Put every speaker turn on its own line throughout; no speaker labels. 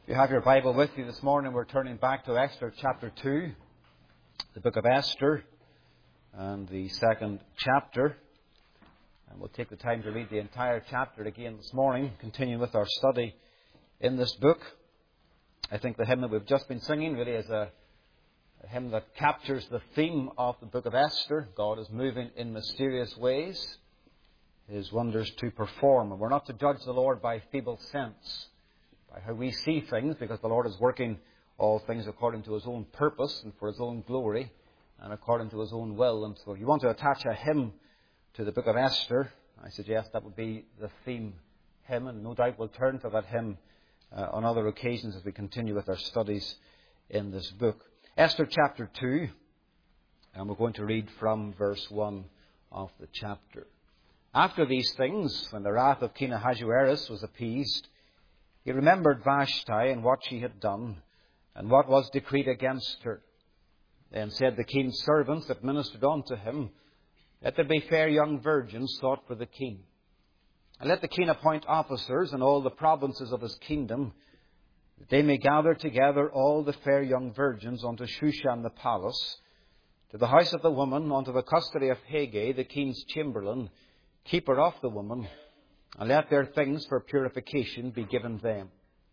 If you have your Bible with you this morning, we're turning back to Esther chapter 2, the book of Esther, and the second chapter. And we'll take the time to read the entire chapter again this morning, continuing with our study in this book. I think the hymn that we've just been singing really is a hymn that captures the theme of the book of Esther. God is moving in mysterious ways, His wonders to perform. And we're not to judge the Lord by feeble sense, by how we see things, because the Lord is working all things according to His own purpose and for His own glory and according to His own will. And so if you want to attach a hymn to the book of Esther, I suggest that would be the theme hymn, and no doubt we'll turn to that hymn on other occasions as we continue with our studies in this book. Esther chapter 2, and we're going to read from verse 1 of the chapter. After these things, when the wrath of King Ahasuerus was appeased, he remembered Vashti and what she had done, and what was decreed against her. Then said the king's servants that ministered unto him, Let there be fair young virgins sought for the king. And let the king appoint officers in all the provinces of his kingdom, that they may gather together all the fair young virgins unto Shushan the palace, to the house of the woman, unto the custody of Haggai, the king's chamberlain, keeper of the woman, and let their things for purification be given them.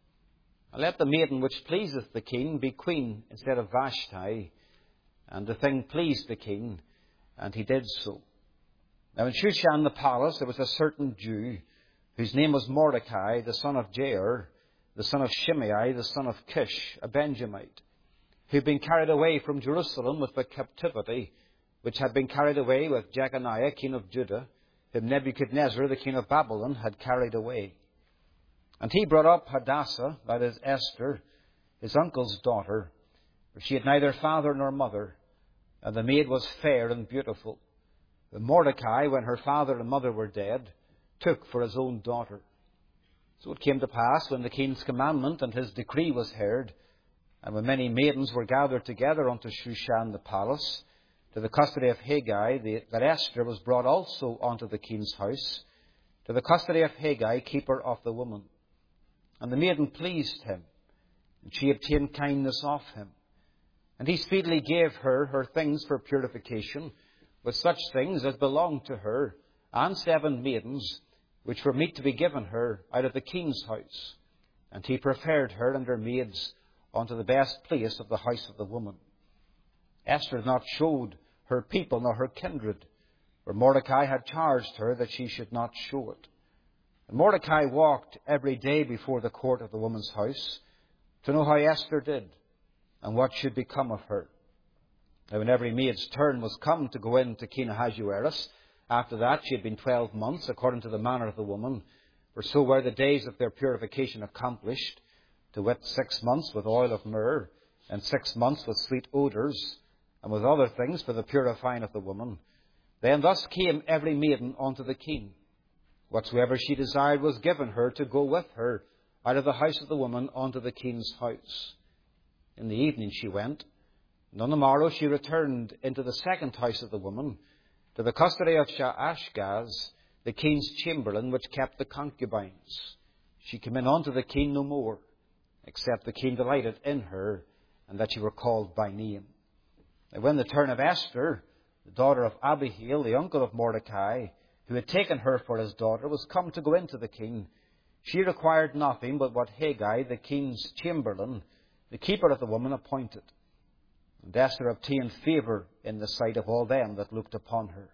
And let the maiden which pleaseth the king be queen instead of Vashti. And the thing pleased the king, and he did so. Now in Shushan the palace there was a certain Jew, whose name was Mordecai, the son of Jair, the son of Shimei, the son of Kish, a Benjamite, who had been carried away from Jerusalem with the captivity, which had been carried away with Jeconiah, king of Judah, whom Nebuchadnezzar, the king of Babylon, had carried away. And he brought up Hadassah, that is Esther, his uncle's daughter, for she had neither father nor mother, and the maid was fair and beautiful. But Mordecai, when her father and mother were dead, took for his own daughter. So it came to pass, when the king's commandment and his decree was heard, and when many maidens were gathered together unto Shushan the palace, to the custody of Haggai, that Esther was brought also unto the king's house, to the custody of Haggai, keeper of the woman. And the maiden pleased him, and she obtained kindness of him. And he speedily gave her her things for purification, with such things as belonged to her, and 7 maidens, which were meet to be given her out of the king's house. And he preferred her and her maids unto the best place of the house of the woman. Esther had not showed her people nor her kindred, for Mordecai had charged her that she should not show it. And Mordecai walked every day before the court of the woman's house, to know how Esther did, and what should become of her. Now when every maid's turn was come to go in to King Ahasuerus, after that she had been 12 months, according to the manner of the woman, for so were the days of their purification accomplished, to wit 6 months with oil of myrrh, and 6 months with sweet odours, and with other things for the purifying of the woman. Then thus came every maiden unto the king. Whatsoever she desired was given her to go with her out of the house of the woman unto the king's house. In the evening she went, and on the morrow she returned into the second house of the woman, to the custody of Shaashgaz, the king's chamberlain, which kept the concubines. She came in unto the king no more, except the king delighted in her, and that she were called by name. And when the turn of Esther, the daughter of Abihail, the uncle of Mordecai, who had taken her for his daughter, was come to go into the king, she required nothing but what Haggai, the king's chamberlain, the keeper of the woman, appointed. And Esther obtained favour in the sight of all them that looked upon her.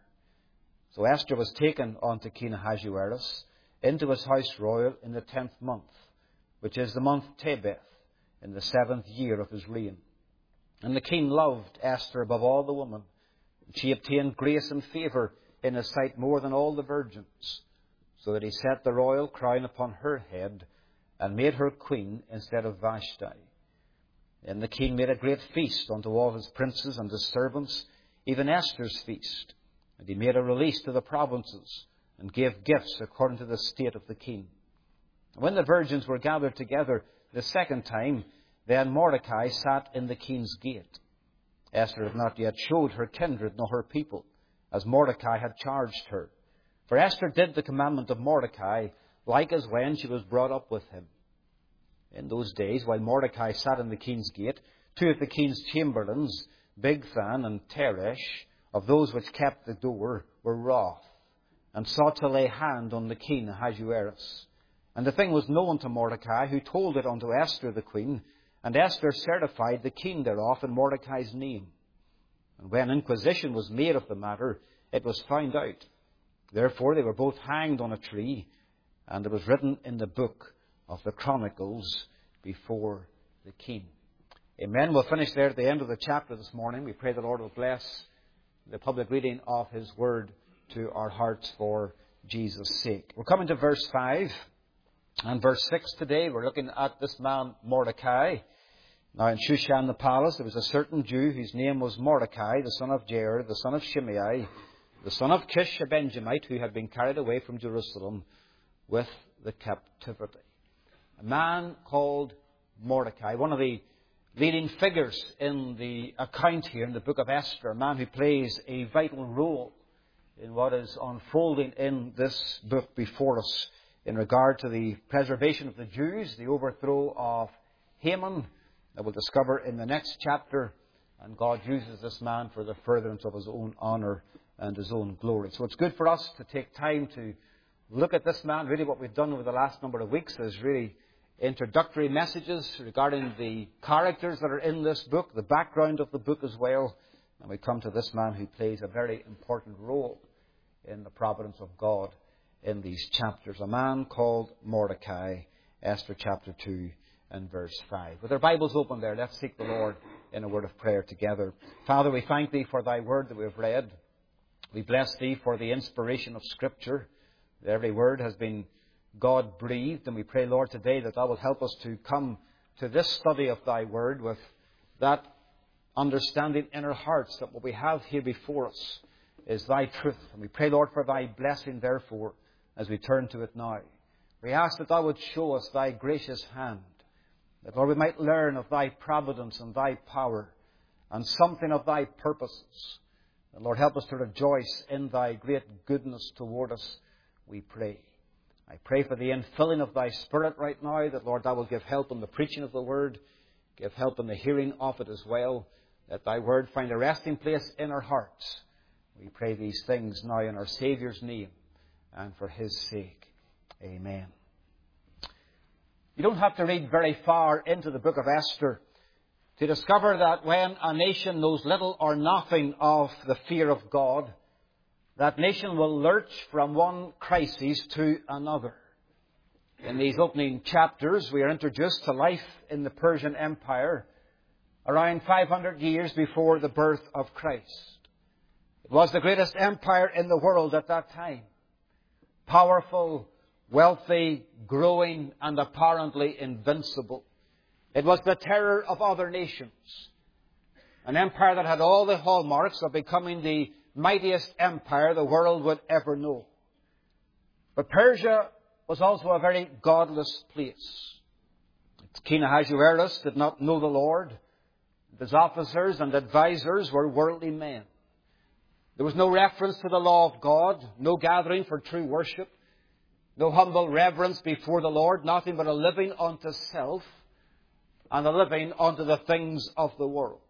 So Esther was taken unto King Ahasuerus into his house royal in the 10th month, which is the month Tebeth, in the 7th year of his reign. And the king loved Esther above all the women, and she obtained grace and favour in his sight more than all the virgins, so that he set the royal crown upon her head, and made her queen instead of Vashti. Then the king made a great feast unto all his princes and his servants, even Esther's feast. And he made a release to the provinces, and gave gifts according to the state of the king. And when the virgins were gathered together the second time, then Mordecai sat in the king's gate. Esther had not yet showed her kindred nor her people, as Mordecai had charged her. For Esther did the commandment of Mordecai, like as when she was brought up with him. in those days, while Mordecai sat in the king's gate, two of the king's chamberlains, Bigthan and Teresh, of those which kept the door, were wroth, and sought to lay hand on the king Ahasuerus. And the thing was known to Mordecai, who told it unto Esther the queen, and Esther certified the king thereof in Mordecai's name. And when inquisition was made of the matter, it was found out. Therefore they were both hanged on a tree, and it was written in the book of the Chronicles before the king. Amen. We'll finish there at the end of the chapter this morning. We pray the Lord will bless the public reading of His Word to our hearts for Jesus' sake. We're coming to verse 5 and verse 6 today. We're looking at this man Mordecai. Now in Shushan the palace there was a certain Jew whose name was Mordecai, the son of Jair, the son of Shimei, the son of Kish, a Benjamite, who had been carried away from Jerusalem with the captivity. A man called Mordecai, one of the leading figures in the account here in the book of Esther, a man who plays a vital role in what is unfolding in this book before us in regard to the preservation of the Jews, the overthrow of Haman, that we'll discover in the next chapter, and God uses this man for the furtherance of His own honour and His own glory. So it's good for us to take time to look at this man. Really what we've done over the last number of weeks is really introductory messages regarding the characters that are in this book, the background of the book as well. And we come to this man who plays a very important role in the providence of God in these chapters. A man called Mordecai, Esther chapter 2 and verse 5. With our Bibles open there, let's seek the Lord in a word of prayer together. Father, we thank Thee for Thy word that we have read. We bless Thee for the inspiration of Scripture. That every word has been God-breathed, and we pray, Lord, today that Thou will help us to come to this study of Thy word with that understanding in our hearts that what we have here before us is Thy truth. And we pray, Lord, for Thy blessing, therefore, as we turn to it now. We ask that Thou would show us Thy gracious hand, that, Lord, we might learn of Thy providence and Thy power and something of Thy purposes. And, Lord, help us to rejoice in Thy great goodness toward us, we pray. I pray for the infilling of Thy Spirit right now, that, Lord, Thou will give help in the preaching of the Word, give help in the hearing of it as well, that Thy Word find a resting place in our hearts. We pray these things now in our Saviour's name and for His sake. Amen. You don't have to read very far into the book of Esther to discover that when a nation knows little or nothing of the fear of God, that nation will lurch from one crisis to another. In these opening chapters, we are introduced to life in the Persian Empire around 500 years before the birth of Christ. It was the greatest empire in the world at that time. Powerful, wealthy, growing, and apparently invincible. It was the terror of other nations. An empire that had all the hallmarks of becoming the mightiest empire the world would ever know. But Persia was also a very godless place. King Ahasuerus did not know the Lord. His officers and advisors were worldly men. There was no reference to the law of God, no gathering for true worship, no humble reverence before the Lord, nothing but a living unto self and a living unto the things of the world.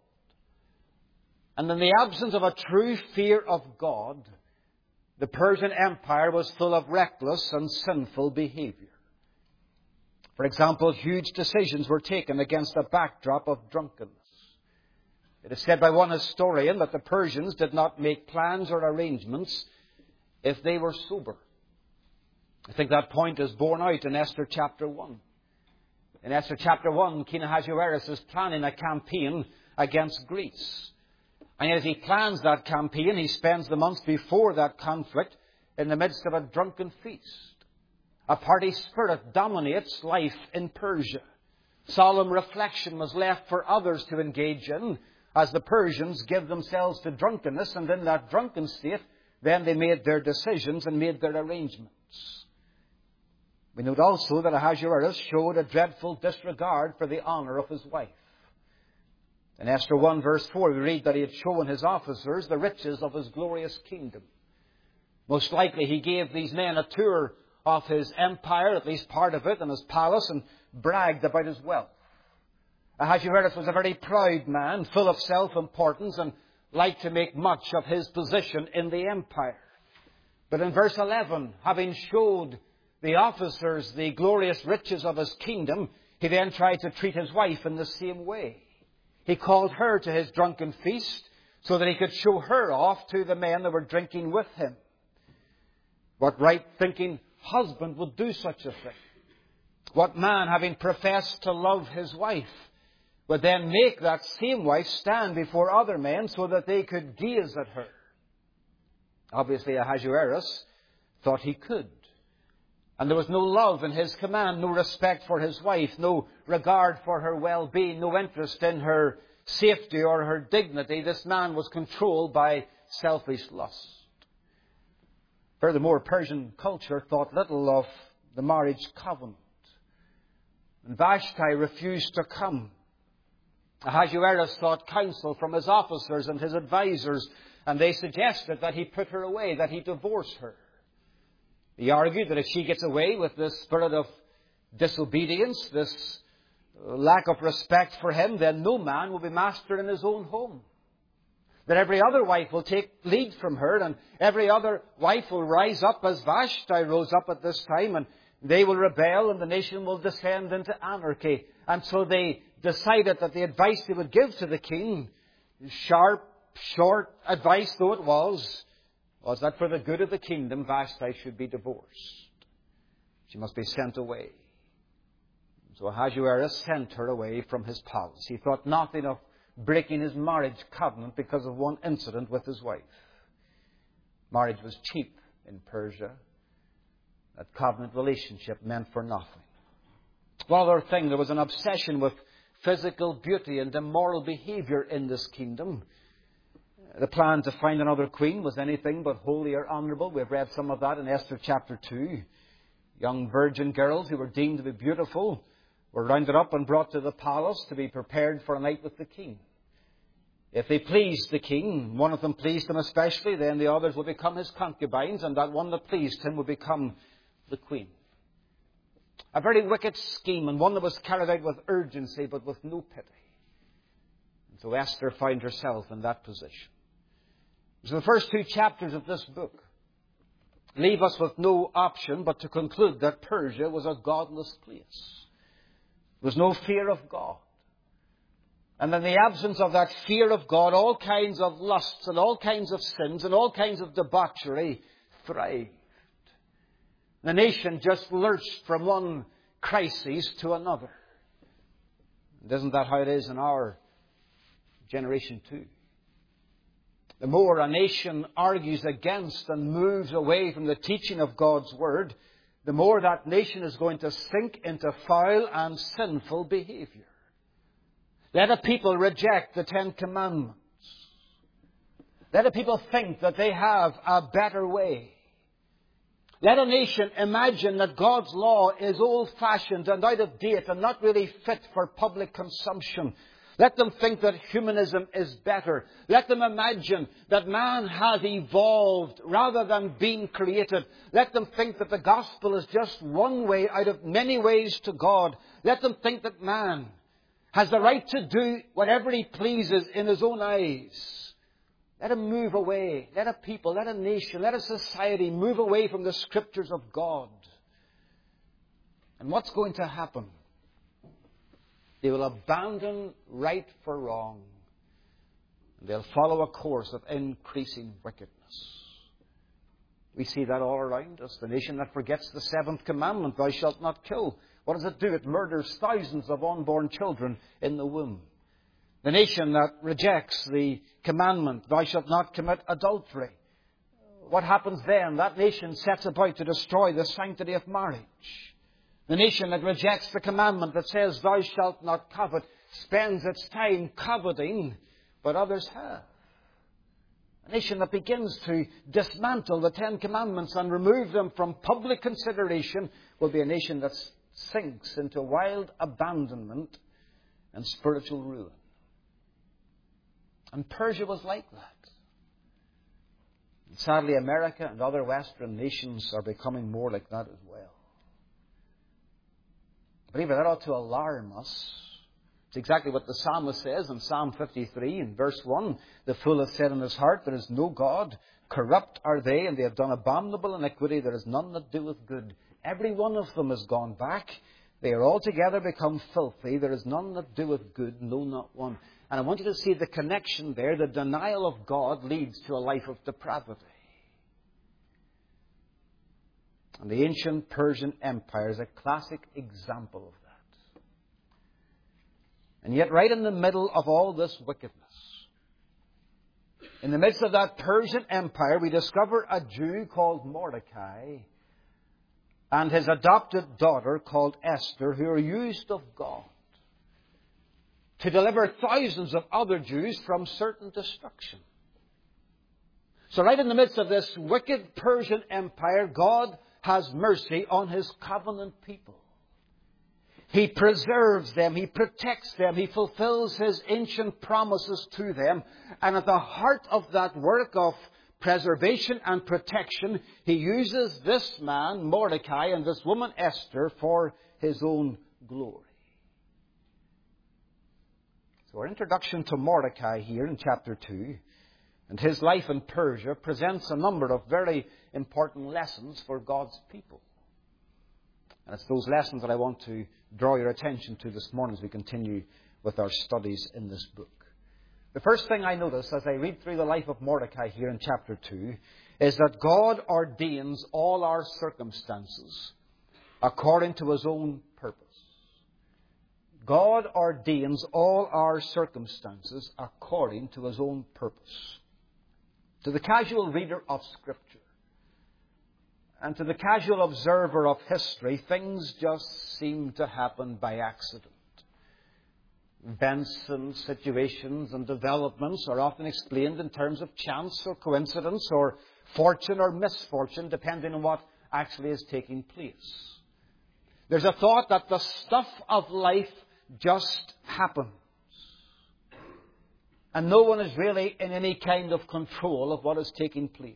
And in the absence of a true fear of God, the Persian Empire was full of reckless and sinful behavior. For example, huge decisions were taken against a backdrop of drunkenness. It is said by one historian that the Persians did not make plans or arrangements if they were sober. I think that point is borne out in Esther chapter 1. In Esther chapter 1, King Ahasuerus is planning a campaign against Greece. And as he plans that campaign, he spends the months before that conflict in the midst of a drunken feast. A party spirit dominates life in Persia. Solemn reflection was left for others to engage in as the Persians give themselves to drunkenness, and in that drunken state, then they made their decisions and made their arrangements. We note also that Ahasuerus showed a dreadful disregard for the honour of his wife. In Esther 1 verse 4 we read that he had shown his officers the riches of his glorious kingdom. Most likely he gave these men a tour of his empire, at least part of it, and his palace, and bragged about his wealth. Ahasuerus was a very proud man, full of self-importance, and liked to make much of his position in the empire. But in verse 11, having showed the officers the glorious riches of his kingdom, he then tried to treat his wife in the same way. He called her to his drunken feast so that he could show her off to the men that were drinking with him. What right-thinking husband would do such a thing? What man, having professed to love his wife, would then make that same wife stand before other men so that they could gaze at her? Obviously, Ahasuerus thought he could. And there was no love in his command, no respect for his wife, no regard for her well-being, no interest in her safety or her dignity. This man was controlled by selfish lust. Furthermore, Persian culture thought little of the marriage covenant. And Vashti refused to come. Ahasuerus sought counsel from his officers and his advisers, and they suggested that he put her away, that he divorce her. He argued that if she gets away with this spirit of disobedience, this lack of respect for him, then no man will be master in his own home. That every other wife will take lead from her, and every other wife will rise up as Vashti rose up at this time, and they will rebel, and the nation will descend into anarchy. And so they decided that the advice they would give to the king, sharp, short advice though it was that for the good of the kingdom, Vashti should be divorced. She must be sent away. So Ahasuerus sent her away from his palace. He thought nothing of breaking his marriage covenant because of one incident with his wife. Marriage was cheap in Persia. That covenant relationship meant for nothing. One other thing, there was an obsession with physical beauty and immoral behavior in this kingdom. The plan to find another queen was anything but holy or honorable. We've read some of that in Esther chapter 2. Young virgin girls who were deemed to be beautiful were rounded up and brought to the palace to be prepared for a night with the king. If they pleased the king, one of them pleased him especially, then the others would become his concubines, and that one that pleased him would become the queen. A very wicked scheme, and one that was carried out with urgency but with no pity. And so Esther found herself in that position. So the first two chapters of this book leave us with no option but to conclude that Persia was a godless place. There was no fear of God. And in the absence of that fear of God, all kinds of lusts and all kinds of sins and all kinds of debauchery thrived. The nation just lurched from one crisis to another. And isn't that how it is in our generation too? The more a nation argues against and moves away from the teaching of God's Word, the more that nation is going to sink into foul and sinful behavior. Let a people reject the Ten Commandments. Let a people think that they have a better way. Let a nation imagine that God's law is old-fashioned and out of date and not really fit for public consumption. Let them think that humanism is better. Let them imagine that man has evolved rather than being created. Let them think that the gospel is just one way out of many ways to God. Let them think that man has the right to do whatever he pleases in his own eyes. Let him move away. Let a people, let a nation, let a society move away from the Scriptures of God. And what's going to happen? They will abandon right for wrong. And they'll follow a course of increasing wickedness. We see that all around us. The nation that forgets the seventh commandment, thou shalt not kill. What does it do? It murders thousands of unborn children in the womb. The nation that rejects the commandment, thou shalt not commit adultery. What happens then? That nation sets about to destroy the sanctity of marriage. The nation that rejects the commandment that says, thou shalt not covet, spends its time coveting what others have. A nation that begins to dismantle the Ten Commandments and remove them from public consideration will be a nation that sinks into wild abandonment and spiritual ruin. And Persia was like that. And sadly, America and other Western nations are becoming more like that as well. Believer, that ought to alarm us. It's exactly what the psalmist says in Psalm 53 in verse 1. The fool hath said in his heart, there is no God. Corrupt are they, and they have done abominable iniquity. There is none that doeth good. Every one of them has gone back. They are altogether become filthy. There is none that doeth good, no, not one. And I want you to see the connection there. The denial of God leads to a life of depravity. And the ancient Persian Empire is a classic example of that. And yet, right in the middle of all this wickedness, in the midst of that Persian Empire, we discover a Jew called Mordecai and his adopted daughter called Esther, who are used of God to deliver thousands of other Jews from certain destruction. So right in the midst of this wicked Persian Empire, God has mercy on His covenant people. He preserves them. He protects them. He fulfills His ancient promises to them. And at the heart of that work of preservation and protection, He uses this man, Mordecai, and this woman, Esther, for His own glory. So our introduction to Mordecai here in chapter 2 and his life in Persia presents a number of very important lessons for God's people. And it's those lessons that I want to draw your attention to this morning as we continue with our studies in this book. The first thing I notice as I read through the life of Mordecai here in chapter 2 is that God ordains all our circumstances according to His own purpose. God ordains all our circumstances according to His own purpose. To the casual reader of Scripture and to the casual observer of history, things just seem to happen by accident. Events and situations and developments are often explained in terms of chance or coincidence or fortune or misfortune, depending on what actually is taking place. There's a thought that the stuff of life just happens. And no one is really in any kind of control of what is taking place.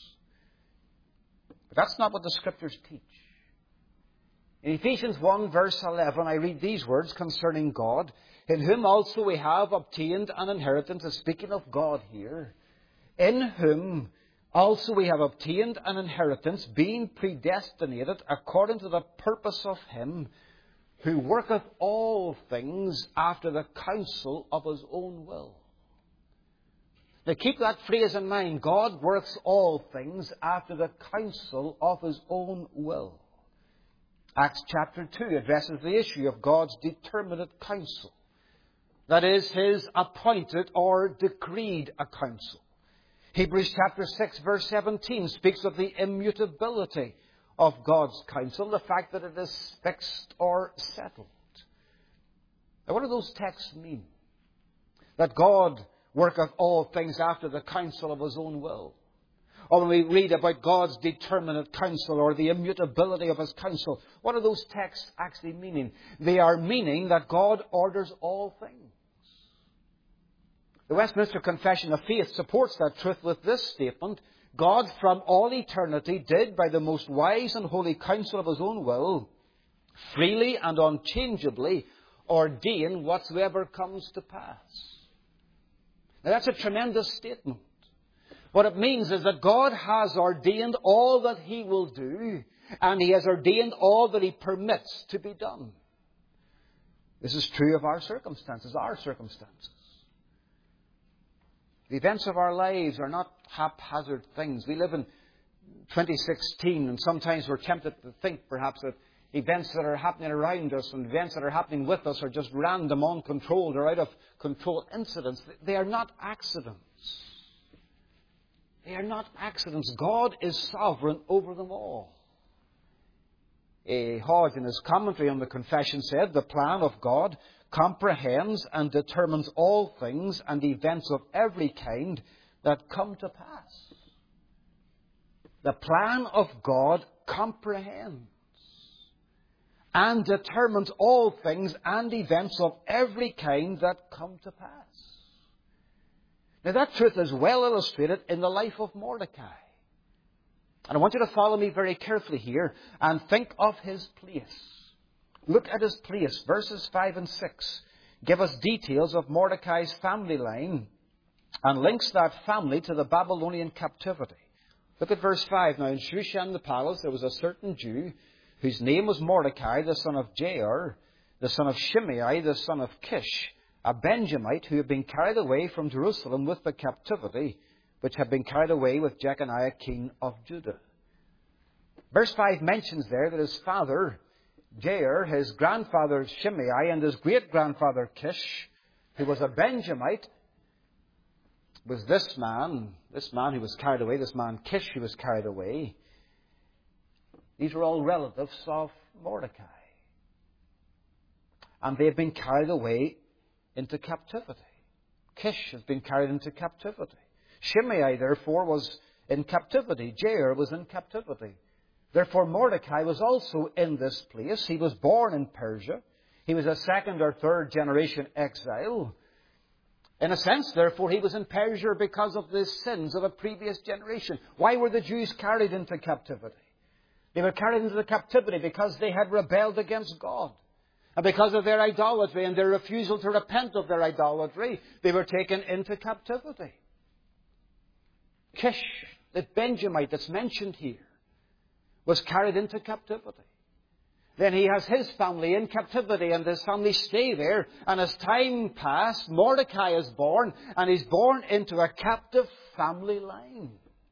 But that's not what the Scriptures teach. In Ephesians 1 verse 11, I read these words concerning God, in whom also we have obtained an inheritance, speaking of God here, in whom also we have obtained an inheritance, being predestinated according to the purpose of Him who worketh all things after the counsel of His own will. Now keep that phrase in mind. God works all things after the counsel of His own will. Acts chapter 2 addresses the issue of God's determinate counsel. That is, His appointed or decreed a counsel. Hebrews chapter 6 verse 17 speaks of the immutability of God's counsel, the fact that it is fixed or settled. Now what do those texts mean? That God worketh all things after the counsel of His own will. Or when we read about God's determinate counsel or the immutability of His counsel, what are those texts actually meaning? They are meaning that God orders all things. The Westminster Confession of Faith supports that truth with this statement: God from all eternity did, by the most wise and holy counsel of His own will, freely and unchangeably ordain whatsoever comes to pass. Now that's a tremendous statement. What it means is that God has ordained all that He will do, and He has ordained all that He permits to be done. This is true of our circumstances, The events of our lives are not haphazard things. We live in 2016, and sometimes we're tempted to think perhaps that events that are happening around us and events that are happening with us are just random, uncontrolled, or out of control incidents. They are not accidents. They are not accidents. God is sovereign over them all. A. Hodge, in his commentary on the Confession, said, the plan of God comprehends and determines all things and events of every kind that come to pass. The plan of God comprehends and determines all things and events of every kind that come to pass. Now that truth is well illustrated in the life of Mordecai. And I want you to follow me very carefully here and think of his place. Look at his place. Verses 5 and 6 give us details of Mordecai's family line and links that family to the Babylonian captivity. Look at verse 5. Now in Shushan the palace there was a certain Jew whose name was Mordecai, the son of Jair, the son of Shimei, the son of Kish, a Benjamite who had been carried away from Jerusalem with the captivity, which had been carried away with Jeconiah, king of Judah. Verse 5 mentions there that his father, Jair, his grandfather Shimei, and his great-grandfather Kish, who was a Benjamite, was this man who was carried away, this man Kish who was carried away. These were all relatives of Mordecai. And they had been carried away into captivity. Kish has been carried into captivity. Shimei, therefore, was in captivity. Jair was in captivity. Therefore, Mordecai was also in this place. He was born in Persia. He was a second or third generation exile. In a sense, therefore, he was in Persia because of the sins of a previous generation. Why were the Jews carried into captivity? They were carried into the captivity because they had rebelled against God. And because of their idolatry and their refusal to repent of their idolatry, they were taken into captivity. Kish, the Benjamite that's mentioned here, was carried into captivity. Then he has his family in captivity, and his family stay there. And as time passed, Mordecai is born, and he's born into a captive family line.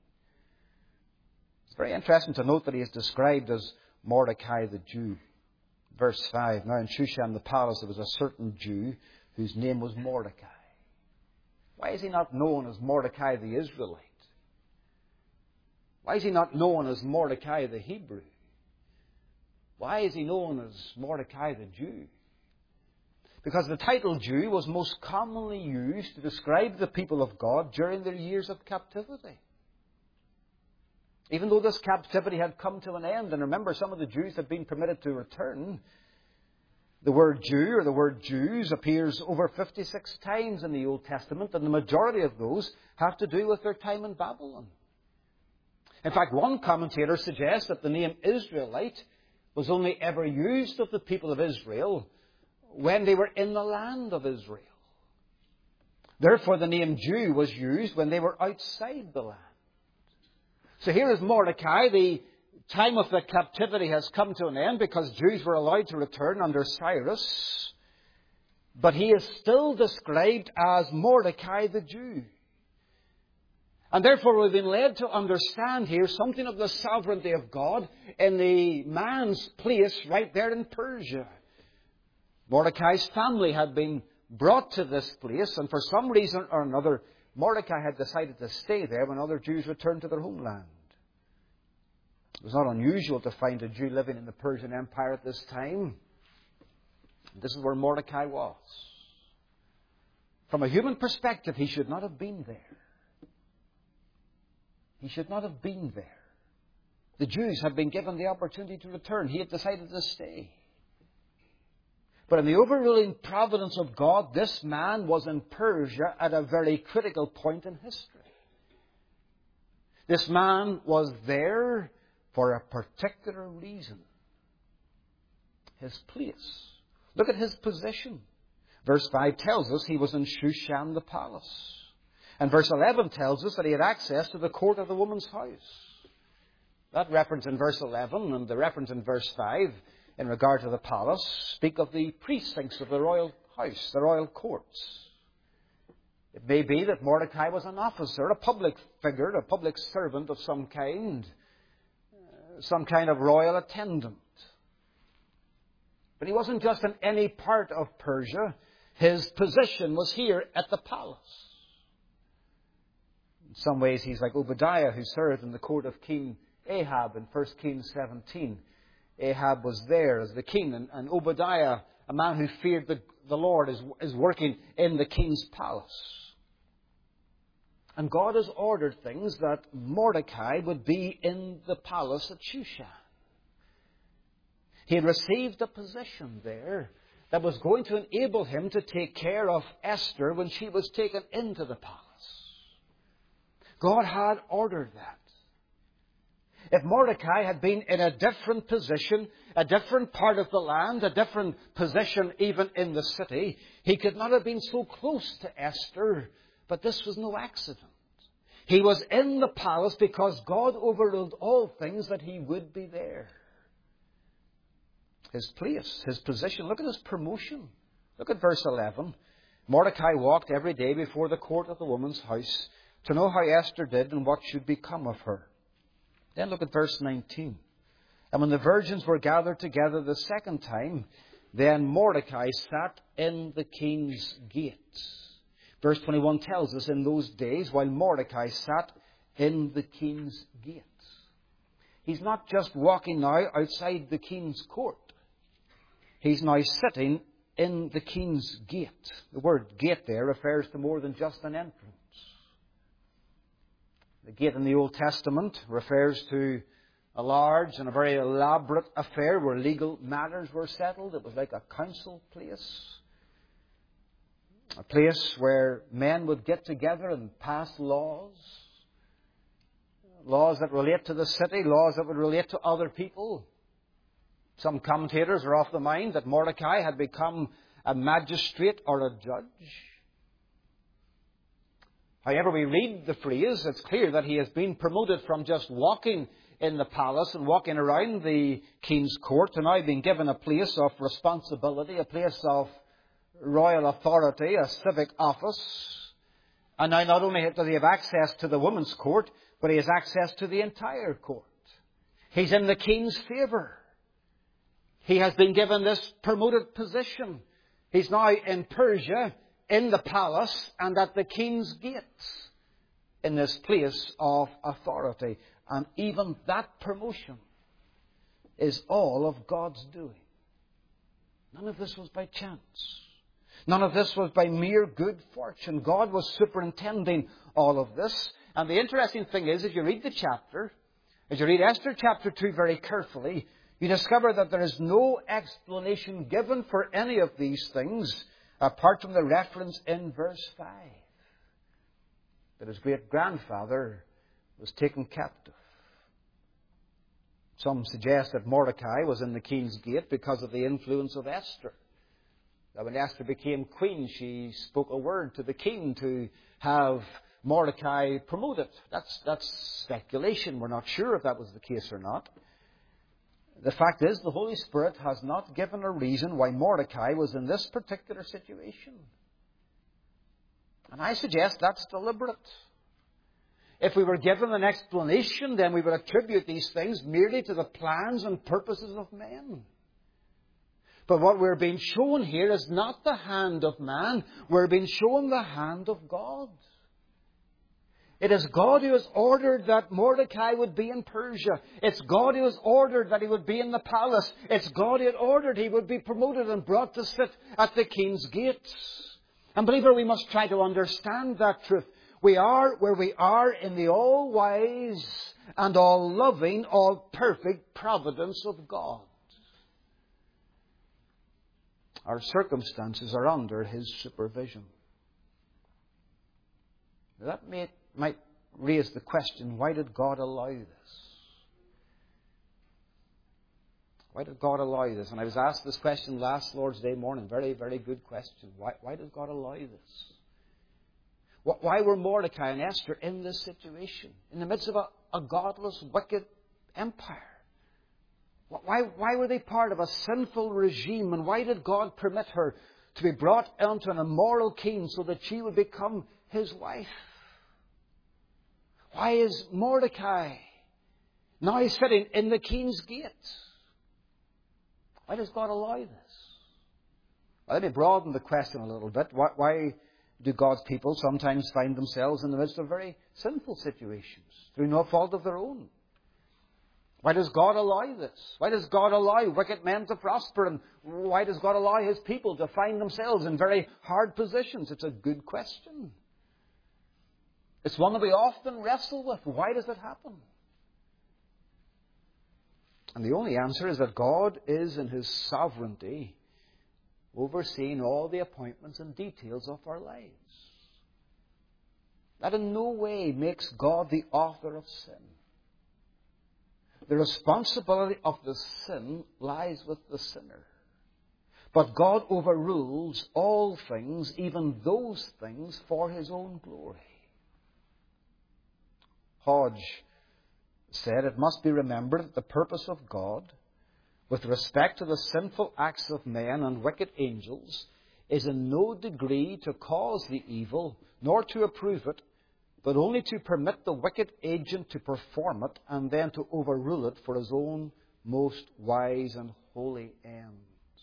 It's very interesting to note that he is described as Mordecai the Jew. Verse 5, now in Shushan the palace there was a certain Jew whose name was Mordecai. Why is he not known as Mordecai the Israelite? Why is he not known as Mordecai the Hebrew? Why is he known as Mordecai the Jew? Because the title Jew was most commonly used to describe the people of God during their years of captivity. Even though this captivity had come to an end, and remember, some of the Jews had been permitted to return, the word Jew or the word Jews appears over 56 times in the Old Testament, and the majority of those have to do with their time in Babylon. In fact, one commentator suggests that the name Israelite was only ever used of the people of Israel when they were in the land of Israel. Therefore, the name Jew was used when they were outside the land. So here is Mordecai. The time of the captivity has come to an end because Jews were allowed to return under Cyrus. But he is still described as Mordecai the Jew. And therefore we've been led to understand here something of the sovereignty of God in the man's place right there in Persia. Mordecai's family had been brought to this place, and for some reason or another, Mordecai had decided to stay there when other Jews returned to their homeland. It was not unusual to find a Jew living in the Persian Empire at this time. This is where Mordecai was. From a human perspective, he should not have been there. He should not have been there. The Jews had been given the opportunity to return. He had decided to stay. But in the overruling providence of God, this man was in Persia at a very critical point in history. This man was there for a particular reason. His place. Look at his position. Verse 5 tells us he was in Shushan the palace. And verse 11 tells us that he had access to the court of the woman's house. That reference in verse 11 and the reference in verse 5 in regard to the palace speak of the precincts of the royal house, the royal courts. It may be that Mordecai was an officer, a public figure, a public servant of some kind of royal attendant. But he wasn't just in any part of Persia. His position was here at the palace. In some ways, he's like Obadiah, who served in the court of King Ahab in 1 Kings 17. Ahab was there as the king, and Obadiah, a man who feared the Lord, is working in the king's palace. And God has ordered things that Mordecai would be in the palace at Shushan. He had received a position there that was going to enable him to take care of Esther when she was taken into the palace. God had ordered that. If Mordecai had been in a different position, a different part of the land, a different position even in the city, he could not have been so close to Esther. But this was no accident. He was in the palace because God overruled all things that he would be there. His place, his position. Look at his promotion. Look at verse 11. Mordecai walked every day before the court of the woman's house to know how Esther did and what should become of her. Then look at verse 19. And when the virgins were gathered together the second time, then Mordecai sat in the king's gate. Verse 21 tells us, in those days, while Mordecai sat in the king's gate. He's not just walking now outside the king's court. He's now sitting in the king's gate. The word gate there refers to more than just an entrance. The gate in the Old Testament refers to a large and a very elaborate affair where legal matters were settled. It was like a council place. A place where men would get together and pass laws. Laws that relate to the city, laws that would relate to other people. Some commentators are of the mind that Mordecai had become a magistrate or a judge. However, we read the phrase, it's clear that he has been promoted from just walking in the palace and walking around the king's court to now being given a place of responsibility, a place of royal authority, a civic office. And now not only does he have access to the women's court, but he has access to the entire court. He's in the king's favour. He has been given this promoted position. He's now in Persia, in the palace, and at the king's gates, in this place of authority. And even that promotion is all of God's doing. None of this was by chance. None of this was by mere good fortune. God was superintending all of this. And the interesting thing is, as you read the chapter, as you read Esther chapter 2 very carefully, you discover that there is no explanation given for any of these things apart from the reference in verse 5. That his great-grandfather was taken captive. Some suggest that Mordecai was in the king's gate because of the influence of Esther. That when Esther became queen, she spoke a word to the king to have Mordecai promoted. That's speculation. We're not sure if that was the case or not. The fact is, the Holy Spirit has not given a reason why Mordecai was in this particular situation. And I suggest that's deliberate. If we were given an explanation, then we would attribute these things merely to the plans and purposes of men. But what we're being shown here is not the hand of man. We're being shown the hand of God. It is God who has ordered that Mordecai would be in Persia. It's God who has ordered that he would be in the palace. It's God who had ordered he would be promoted and brought to sit at the king's gates. And believer, we must try to understand that truth. We are where we are in the all-wise and all-loving, all-perfect providence of God. Our circumstances are under his supervision. That might raise the question, why did God allow this? Why did God allow this? And I was asked this question last Lord's Day morning. Very, very good question. Why did God allow this? Why were Mordecai and Esther in this situation? In the midst of a godless, wicked empire? Why were they part of a sinful regime? And why did God permit her to be brought into an immoral king so that she would become his wife? Why is Mordecai now sitting in the king's gate? Why does God allow this? Well, let me broaden the question a little bit. Why do God's people sometimes find themselves in the midst of very sinful situations through no fault of their own? Why does God allow this? Why does God allow wicked men to prosper? And why does God allow his people to find themselves in very hard positions? It's a good question. It's one that we often wrestle with. Why does it happen? And the only answer is that God is in his sovereignty overseeing all the appointments and details of our lives. That in no way makes God the author of sin. the responsibility of the sin lies with the sinner. But God overrules all things, even those things, for His own glory. Hodge said, it must be remembered that the purpose of God, with respect to the sinful acts of men and wicked angels, is in no degree to cause the evil, nor to approve it, but only to permit the wicked agent to perform it, and then to overrule it for His own most wise and holy ends.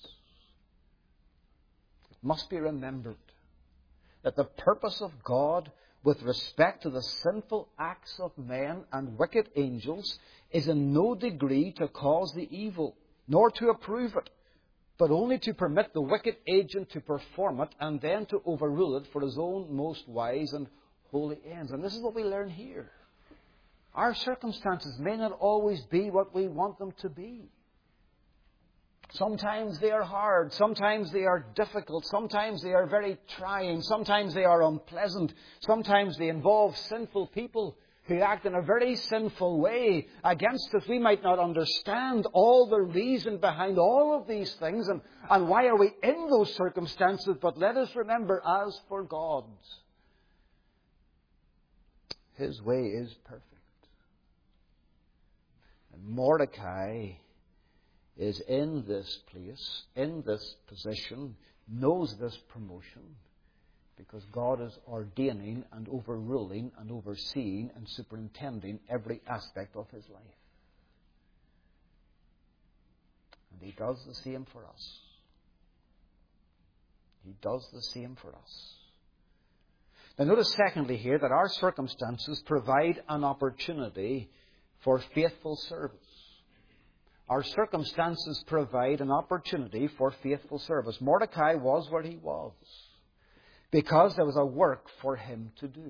It must be remembered that the purpose of God with respect to the sinful acts of men and wicked angels is in no degree to cause the evil, nor to approve it, but only to permit the wicked agent to perform it and then to overrule it for His own most wise and holy ends. And this is what we learn here. Our circumstances may not always be what we want them to be. Sometimes they are hard. Sometimes they are difficult. Sometimes they are very trying. Sometimes they are unpleasant. Sometimes they involve sinful people who act in a very sinful way against us. We might not understand all the reason behind all of these things and why are we in those circumstances. But let us remember, as for God, His way is perfect. And Mordecai is in this place, in this position, knows this promotion, because God is ordaining and overruling and overseeing and superintending every aspect of his life. And He does the same for us. He does the same for us. Now notice secondly here that our circumstances provide an opportunity for faithful service. Our circumstances provide an opportunity for faithful service. Mordecai was where he was because there was a work for him to do.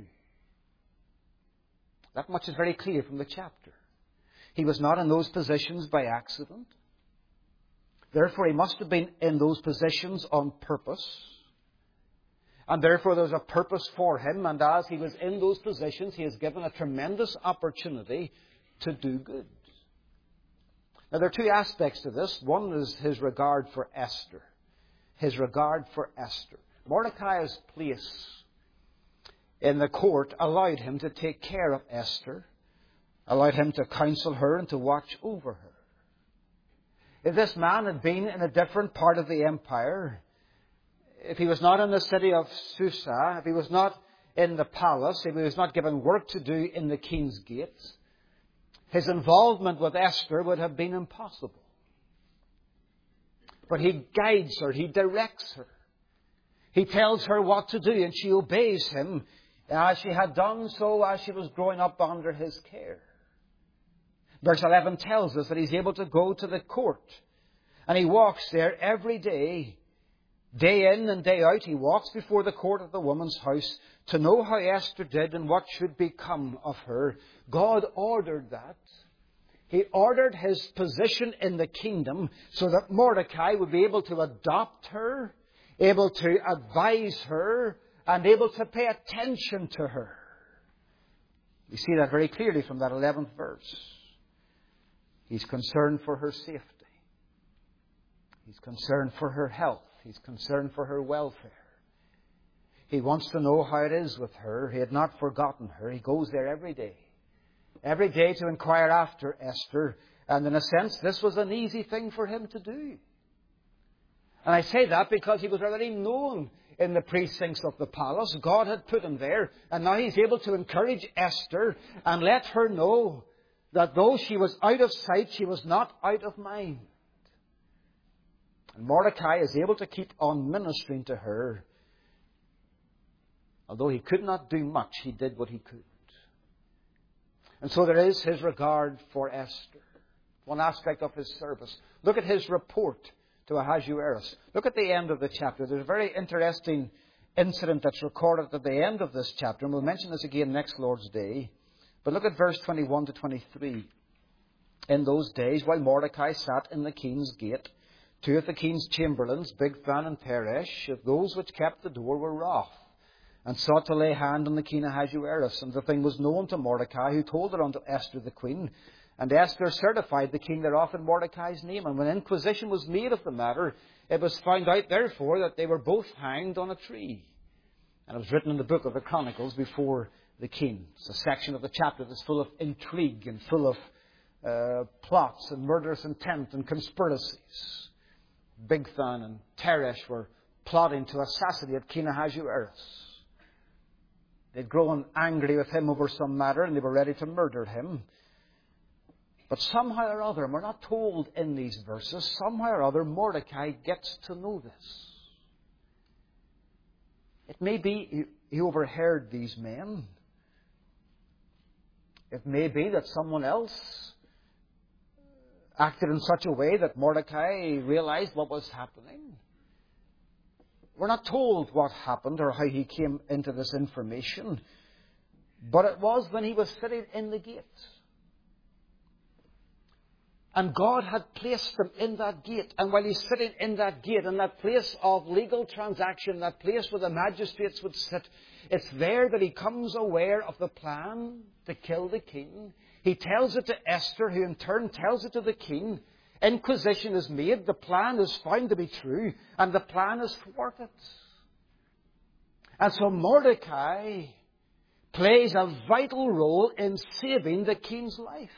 That much is very clear from the chapter. He was not in those positions by accident. Therefore, he must have been in those positions on purpose. And therefore, there was a purpose for him. And as he was in those positions, he is given a tremendous opportunity to do good. Now, there are two aspects to this. One is his regard for Esther. His regard for Esther. Mordecai's place in the court allowed him to take care of Esther, allowed him to counsel her and to watch over her. If this man had been in a different part of the empire, if he was not in the city of Susa, if he was not in the palace, if he was not given work to do in the king's gates, his involvement with Esther would have been impossible. But he guides her, he directs her. He tells her what to do, and she obeys him as she had done so as she was growing up under his care. Verse 11 tells us that he's able to go to the court, and he walks there every day. Day in and day out, he walks before the court of the woman's house to know how Esther did and what should become of her. God ordered that. He ordered his position in the kingdom so that Mordecai would be able to adopt her, able to advise her, and able to pay attention to her. We see that very clearly from that 11th verse. He's concerned for her safety. He's concerned for her health. He's concerned for her welfare. He wants to know how it is with her. He had not forgotten her. He goes there every day to inquire after Esther. And in a sense, this was an easy thing for him to do. And I say that because he was already known in the precincts of the palace. God had put him there. And now he's able to encourage Esther and let her know that though she was out of sight, she was not out of mind. And Mordecai is able to keep on ministering to her. Although he could not do much, he did what he could. And so there is his regard for Esther. One aspect of his service. Look at his report to Ahasuerus. Look at the end of the chapter. There's a very interesting incident that's recorded at the end of this chapter. And we'll mention this again next Lord's Day. But look at verse 21 to 23. In those days, while Mordecai sat in the king's gate, two of the king's chamberlains, Bigthan and Teresh, of those which kept the door, were wroth, and sought to lay hand on the king Ahasuerus. And the thing was known to Mordecai, who told it unto Esther the queen. And Esther certified the king thereof in Mordecai's name. And when inquisition was made of the matter, it was found out, therefore, that they were both hanged on a tree. And it was written in the book of the Chronicles before the king. It's a section of the chapter that's full of intrigue and full of plots and murderous intent and conspiracies. Bigthan and Teresh were plotting to assassinate King Ahasuerus. They'd grown angry with him over some matter and they were ready to murder him. But somehow or other, and we're not told in these verses, somehow or other Mordecai gets to know this. It may be he overheard these men. It may be that someone else acted in such a way that Mordecai realized what was happening. We're not told what happened or how he came into this information. But it was when he was sitting in the gate. And God had placed him in that gate. And while he's sitting in that gate, in that place of legal transaction, that place where the magistrates would sit, it's there that he comes aware of the plan to kill the king. He tells it to Esther, who in turn tells it to the king. Inquisition is made, the plan is found to be true, and the plan is thwarted. And so Mordecai plays a vital role in saving the king's life.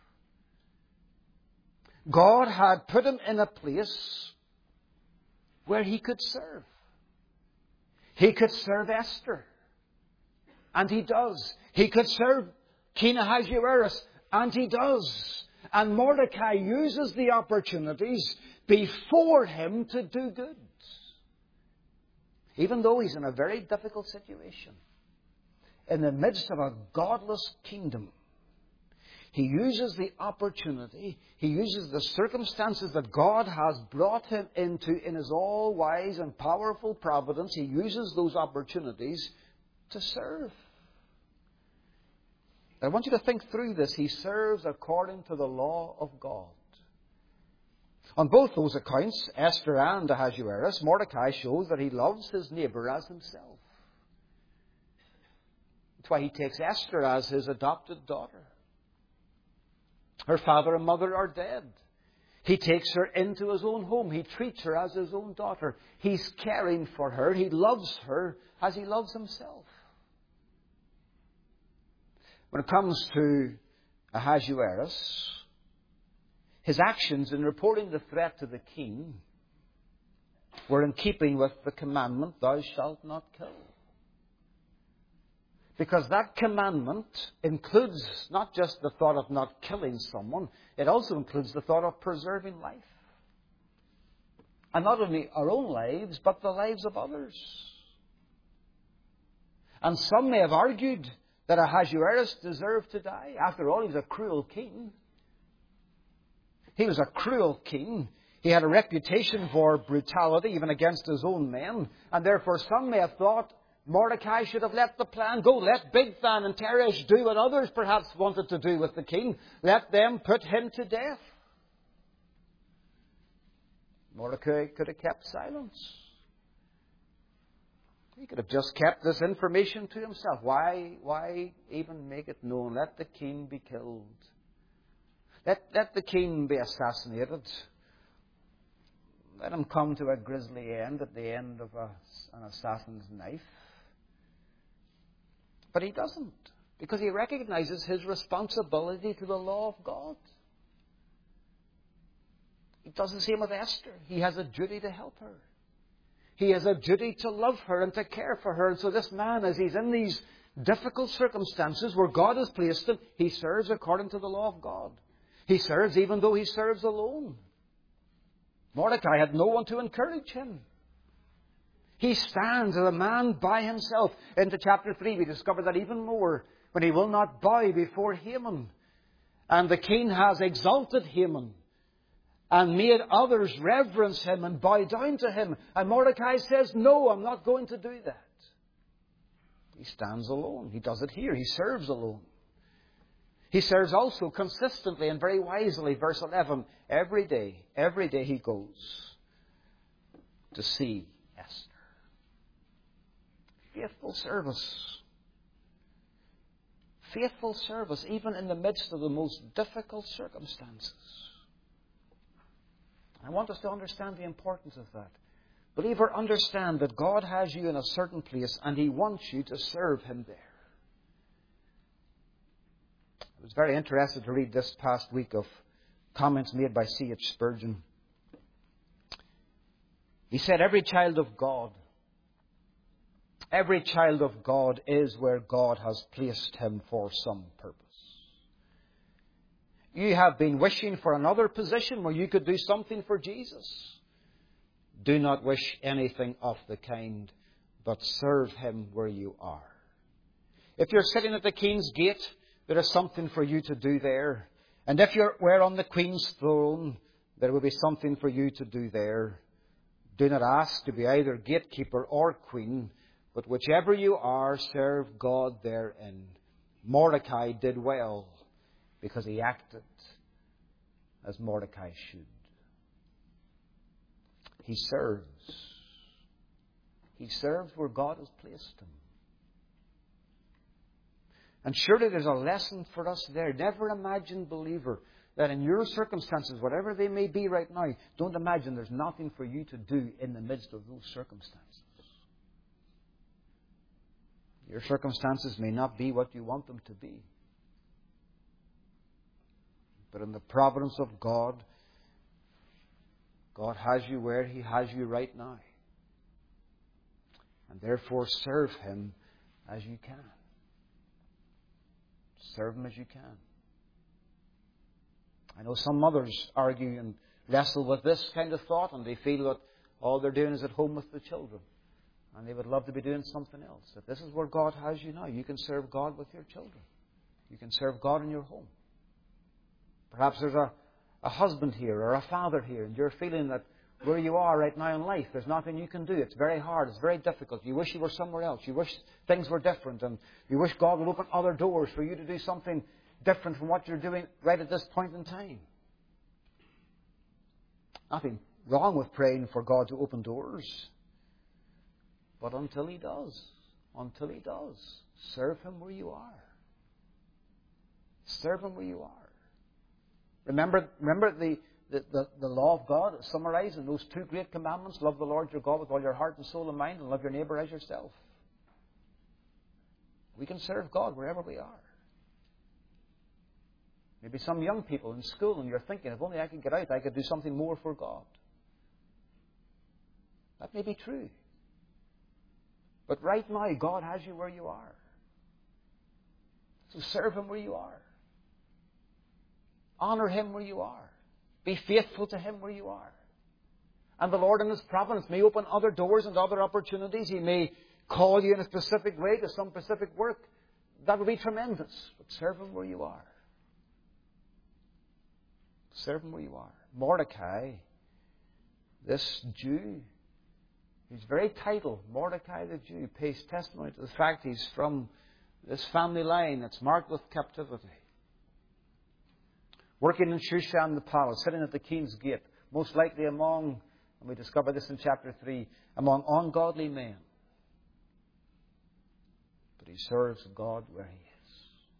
God had put him in a place where he could serve. He could serve Esther. And he does. He could serve King Ahasuerus. And he does. And Mordecai uses the opportunities before him to do good. Even though he's in a very difficult situation. In the midst of a godless kingdom. He uses the opportunity, he uses the circumstances that God has brought him into in his all-wise and powerful providence. He uses those opportunities to serve. I want you to think through this. He serves according to the law of God. On both those accounts, Esther and Ahasuerus, Mordecai shows that he loves his neighbour as himself. That's why he takes Esther as his adopted daughter. Her father and mother are dead. He takes her into his own home. He treats her as his own daughter. He's caring for her. He loves her as he loves himself. When it comes to Ahasuerus, his actions in reporting the threat to the king were in keeping with the commandment, "Thou shalt not kill." Because that commandment includes not just the thought of not killing someone, it also includes the thought of preserving life. And not only our own lives, but the lives of others. And some may have argued that Ahasuerus deserved to die. After all, he was a cruel king. He was a cruel king. He had a reputation for brutality, even against his own men. And therefore some may have thought Mordecai should have let the plan go. Let Bigthan and Teresh do what others perhaps wanted to do with the king. Let them put him to death. Mordecai could have kept silence. He could have just kept this information to himself. Why even make it known? Let the king be killed. Let the king be assassinated. Let him come to a grisly end at the end of an assassin's knife. But he doesn't, because he recognizes his responsibility to the law of God. He does the same with Esther. He has a duty to help her. He has a duty to love her and to care for her. And so this man, as he's in these difficult circumstances where God has placed him, he serves according to the law of God. He serves even though he serves alone. Mordecai had no one to encourage him. He stands as a man by himself. Into chapter 3 we discover that even more, when he will not bow before Haman. And the king has exalted Haman and made others reverence him and bow down to him. And Mordecai says, "No, I'm not going to do that." He stands alone. He does it here. He serves alone. He serves also consistently and very wisely. Verse 11, every day he goes to see Esther. Faithful service. faithful service even in the midst of the most difficult circumstances. I want us to understand the importance of that. Believer, understand that God has you in a certain place and He wants you to serve Him there. I was very interested to read this past week of comments made by C.H. Spurgeon. He said, every child of God is where God has placed him for some purpose. You have been wishing for another position where you could do something for Jesus. Do not wish anything of the kind, but serve Him where you are. If you're sitting at the King's Gate, there is something for you to do there. And if you were on the Queen's throne, there will be something for you to do there. Do not ask to be either gatekeeper or queen, but whichever you are, serve God therein. Mordecai did well because he acted as Mordecai should. He serves. He serves where God has placed him. And surely there's a lesson for us there. Never imagine, believer, that in your circumstances, whatever they may be right now, don't imagine there's nothing for you to do in the midst of those circumstances. Your circumstances may not be what you want them to be. But in the providence of God, God has you where He has you right now. And therefore serve Him as you can. Serve Him as you can. I know some mothers argue and wrestle with this kind of thought, and they feel that all they're doing is at home with the children. And they would love to be doing something else. If this is where God has you now, you can serve God with your children. You can serve God in your home. Perhaps there's a husband here or a father here, and you're feeling that where you are right now in life, there's nothing you can do. It's very hard. It's very difficult. You wish you were somewhere else. You wish things were different, and you wish God would open other doors for you to do something different from what you're doing right at this point in time. Nothing wrong with praying for God to open doors. But until He does, serve Him where you are. Serve Him where you are. Remember the law of God summarized in those two great commandments. Love the Lord your God with all your heart and soul and mind, and love your neighbour as yourself. We can serve God wherever we are. Maybe some young people in school, and you're thinking, if only I could get out, I could do something more for God. That may be true. But right now, God has you where you are. So serve Him where you are. Honour Him where you are. Be faithful to Him where you are. And the Lord in His providence may open other doors and other opportunities. He may call you in a specific way to some specific work. That would be tremendous. But serve Him where you are. Serve Him where you are. Mordecai, this Jew, his very title, Mordecai the Jew, pays testimony to the fact he's from this family line that's marked with captivity. Working in Shushan the palace, sitting at the King's Gate, most likely among, and we discover this in chapter 3, among ungodly men. But he serves God where he is.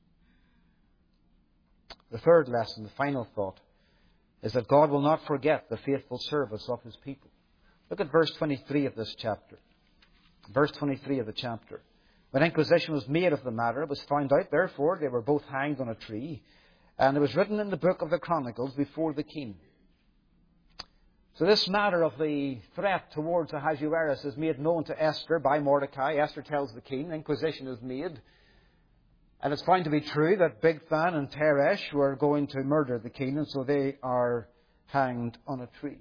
The third lesson, the final thought, is that God will not forget the faithful service of His people. Look at verse 23 of this chapter. Verse 23 of the chapter. When inquisition was made of the matter, it was found out, therefore, they were both hanged on a tree. And it was written in the book of the Chronicles before the king. So this matter of the threat towards Ahasuerus is made known to Esther by Mordecai. Esther tells the king, inquisition is made. And it's found to be true that Bigthan and Teresh were going to murder the king, and so they are hanged on a tree.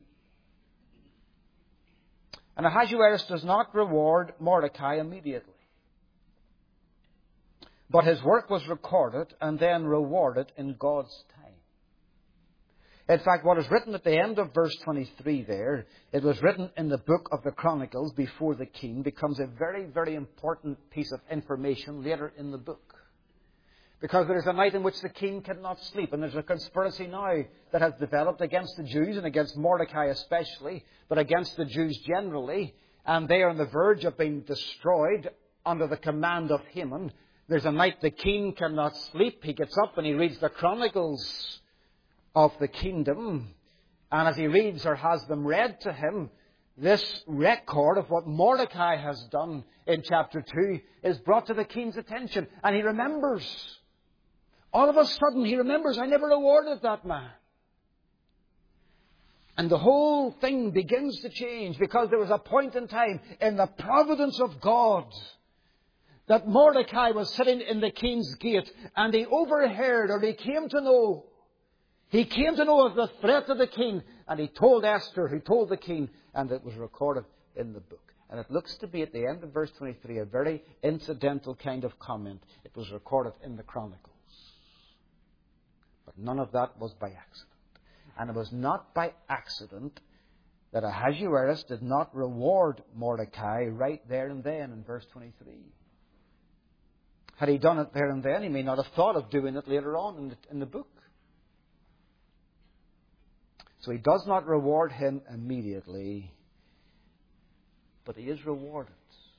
And Ahasuerus does not reward Mordecai immediately. But his work was recorded and then rewarded in God's time. In fact, what is written at the end of verse 23 there, it was written in the book of the Chronicles before the king, becomes a very, very important piece of information later in the book. Because there is a night in which the king cannot sleep, and there's a conspiracy now that has developed against the Jews and against Mordecai especially, but against the Jews generally, and they are on the verge of being destroyed under the command of Haman. There's a night the king cannot sleep. He gets up and he reads the chronicles of the kingdom. And as he reads or has them read to him, this record of what Mordecai has done in chapter 2 is brought to the king's attention. And he remembers. All of a sudden he remembers, I never rewarded that man. And the whole thing begins to change because there was a point in time in the providence of God that Mordecai was sitting in the king's gate and he overheard, or he came to know of the threat of the king, and he told Esther, who told the king, and it was recorded in the book. And it looks to be at the end of verse 23 a very incidental kind of comment. It was recorded in the Chronicles. But none of that was by accident. And it was not by accident that Ahasuerus did not reward Mordecai right there and then in verse 23. Had he done it there and then, he may not have thought of doing it later on in the book. So he does not reward him immediately, but he is rewarded.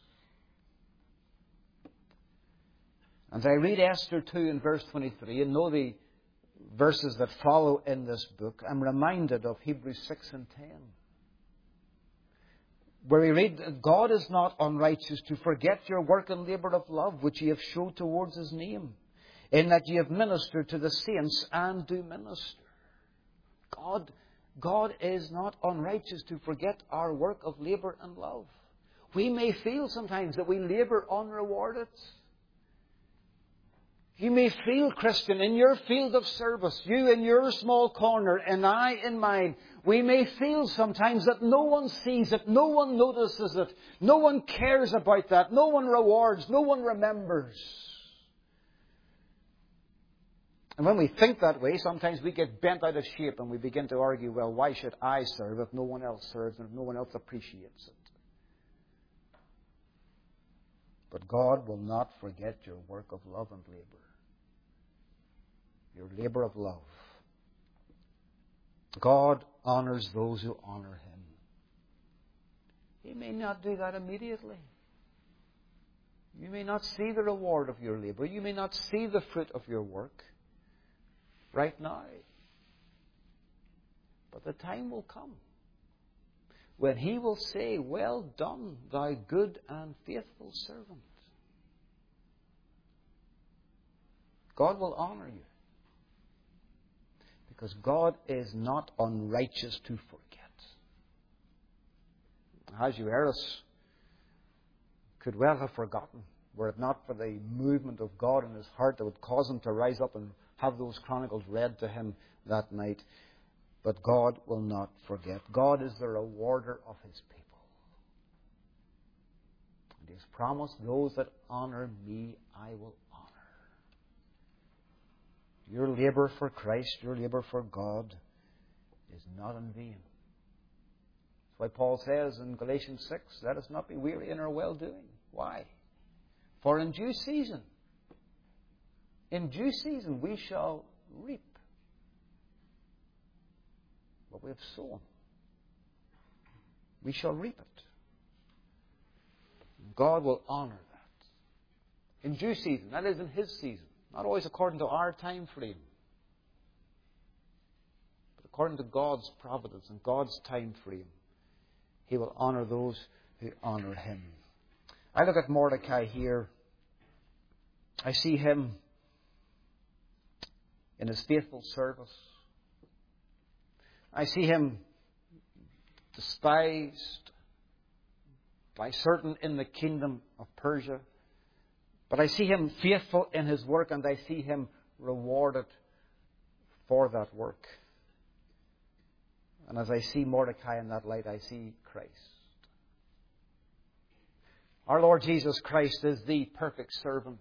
As I read Esther 2 in verse 23 and know the verses that follow in this book, I'm reminded of Hebrews 6 and 10. Where we read, God is not unrighteous to forget your work and labour of love, which ye have showed towards his name, in that ye have ministered to the saints and do minister. God is not unrighteous to forget our work of labour and love. We may feel sometimes that we labour unrewarded. You may feel, Christian, in your field of service, you in your small corner, and I in mine, we may feel sometimes that no one sees it, no one notices it, no one cares about that, no one rewards, no one remembers. And when we think that way, sometimes we get bent out of shape and we begin to argue, well, why should I serve if no one else serves and if no one else appreciates it? But God will not forget your work of love and labour. Your labour of love. God honours those who honour him. He may not do that immediately. You may not see the reward of your labour. You may not see the fruit of your work right now. But the time will come when he will say, well done, thou good and faithful servant. God will honour you. Because God is not unrighteous to forget. Ahasuerus could well have forgotten, were it not for the movement of God in his heart that would cause him to rise up and have those chronicles read to him that night. But God will not forget. God is the rewarder of his people. And he has promised, those that honour me, I will honour. Your labour for Christ, your labour for God is not in vain. That's why Paul says in Galatians 6, let us not be weary in our well-doing. Why? For in due season we shall reap what we have sown. We shall reap it. God will honour that. In due season, that is in his season. Not always according to our time frame, but according to God's providence and God's time frame. He will honour those who honour him. I look at Mordecai here. I see him in his faithful service. I see him despised by certain in the kingdom of Persia. But I see him faithful in his work, and I see him rewarded for that work. And as I see Mordecai in that light, I see Christ. Our Lord Jesus Christ is the perfect servant.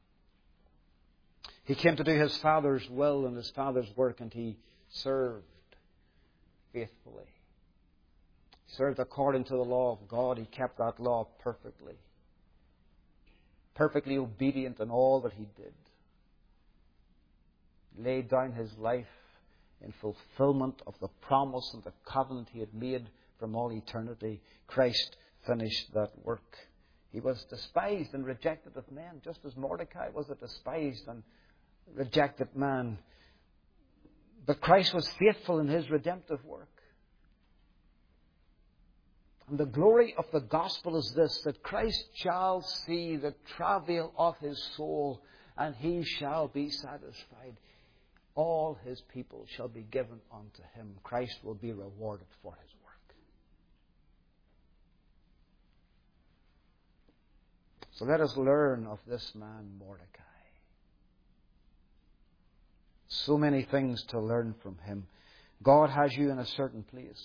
He came to do his Father's will and his Father's work, and he served faithfully. He served according to the law of God. He kept that law perfectly. Perfectly obedient in all that he did. He laid down his life in fulfillment of the promise and the covenant he had made from all eternity. Christ finished that work. He was despised and rejected of men, just as Mordecai was a despised and rejected man. But Christ was faithful in his redemptive work. And the glory of the gospel is this, that Christ shall see the travail of his soul, and he shall be satisfied. All his people shall be given unto him. Christ will be rewarded for his work. So let us learn of this man Mordecai. So many things to learn from him. God has you in a certain place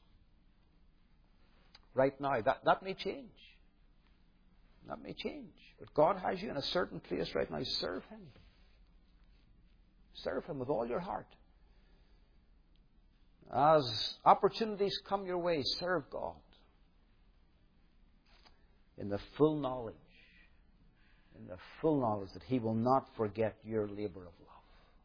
right now. That may change. That may change. But God has you in a certain place right now. Serve him. Serve him with all your heart. As opportunities come your way, serve God in the full knowledge that he will not forget your labour of love.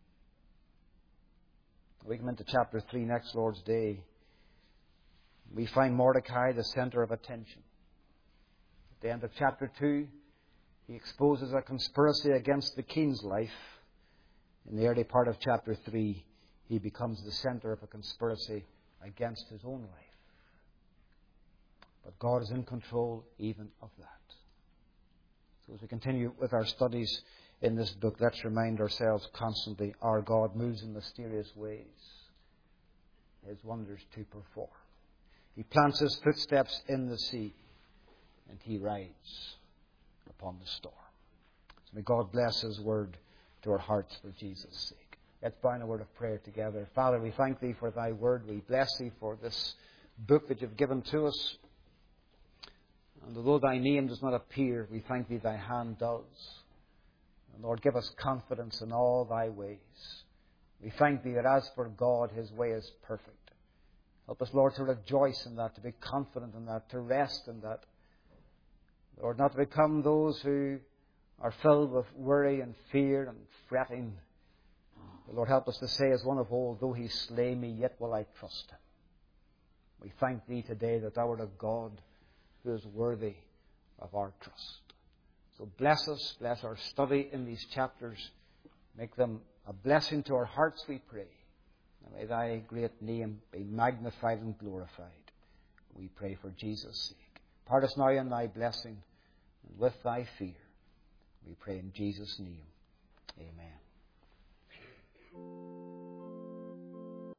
We come into chapter 3 next Lord's Day. We find Mordecai the centre of attention. At the end of chapter 2, he exposes a conspiracy against the king's life. In the early part of chapter 3, he becomes the centre of a conspiracy against his own life. But God is in control even of that. So as we continue with our studies in this book, let's remind ourselves constantly our God moves in mysterious ways, his wonders to perform. He plants his footsteps in the sea, and he rides upon the storm. So may God bless his word to our hearts for Jesus' sake. Let's bow in a word of prayer together. Father, we thank thee for thy word. We bless thee for this book that you've given to us. And although thy name does not appear, we thank thee thy hand does. And Lord, give us confidence in all thy ways. We thank thee that as for God, his way is perfect. Help us, Lord, to rejoice in that, to be confident in that, to rest in that. Lord, not to become those who are filled with worry and fear and fretting. But Lord, help us to say as one of old, though he slay me, yet will I trust him. We thank thee today that thou art a God who is worthy of our trust. So bless us, bless our study in these chapters. Make them a blessing to our hearts, we pray. And may thy great name be magnified and glorified. We pray for Jesus' sake. Part us now in thy blessing and with thy fear. We pray in Jesus' name. Amen.